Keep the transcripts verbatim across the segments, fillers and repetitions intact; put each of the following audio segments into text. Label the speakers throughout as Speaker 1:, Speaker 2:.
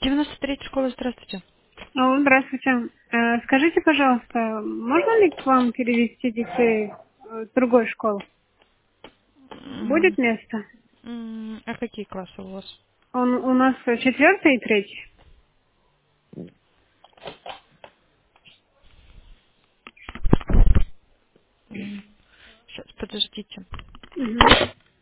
Speaker 1: девяносто третья школа, здравствуйте.
Speaker 2: Алло, здравствуйте. Э, Скажите, пожалуйста, можно ли к вам перевести детей э, с другой школы? Будет
Speaker 1: М,
Speaker 2: место?
Speaker 1: м, А какие классы у вас?
Speaker 2: Он у нас четвертый и третий.
Speaker 1: Сейчас, подождите.
Speaker 2: Мгм.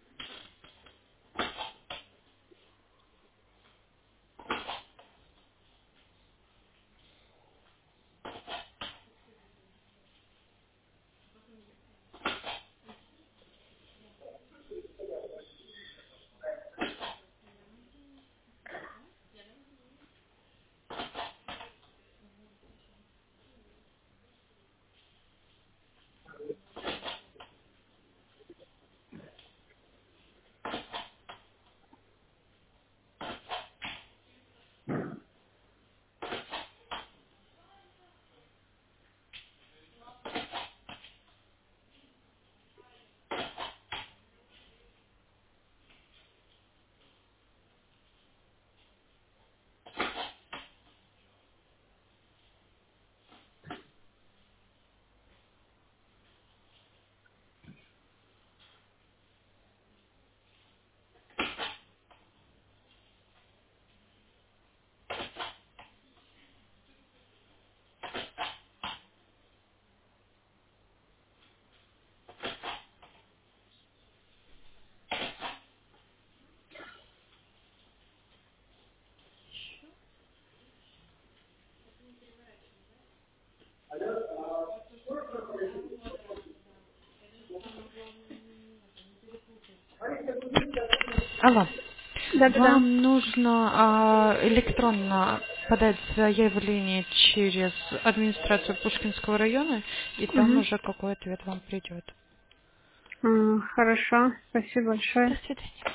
Speaker 1: Алло.
Speaker 2: Да-да-да.
Speaker 1: Вам нужно а, электронно подать заявление через администрацию Пушкинского района, и там
Speaker 2: Мгм.
Speaker 1: уже какой ответ вам придет.
Speaker 2: М, Хорошо, спасибо
Speaker 1: До
Speaker 2: большое.
Speaker 1: свидания.